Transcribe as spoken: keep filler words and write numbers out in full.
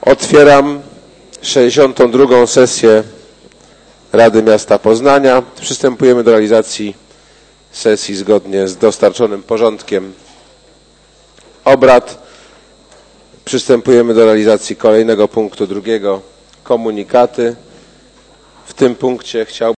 Otwieram sześćdziesiątą drugą sesję Rady Miasta Poznania. Przystępujemy do realizacji sesji zgodnie z dostarczonym porządkiem obrad. Przystępujemy do realizacji kolejnego punktu drugiego, komunikaty. W tym punkcie chciałbym